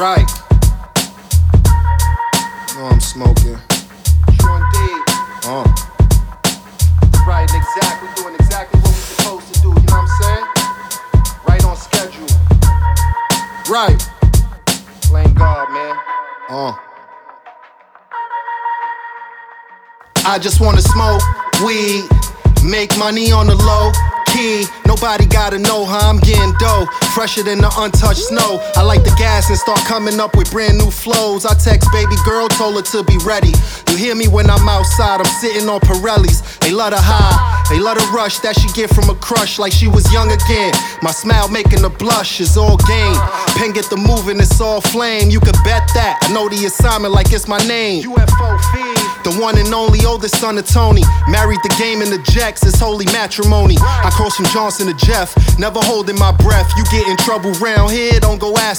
Right. Know I'm smoking. True indeed. Right, and exactly. Doing exactly what we're supposed to do, you know what I'm saying? Right on schedule. Right. Playing God, man. I just wanna smoke weed, make money on the low key. Nobody gotta know how I'm getting dough. Fresher than the untouched snow. I light the gas and start coming up with brand new flows. I text baby girl, told her to be ready. You hear me when I'm outside, I'm sitting on Pirellis. They love the high, they love the rush that she get from a crush like she was young again. My smile making her blush is all game. Pen get the moving, it's all flame. You could bet that. I know the assignment like it's my name. UFO feed. The one and only oldest son of Tony. Married the game and the Jacks, it's holy matrimony. I cross from Johnson to Jeff, never holding my breath. You get in trouble round here, don't go ask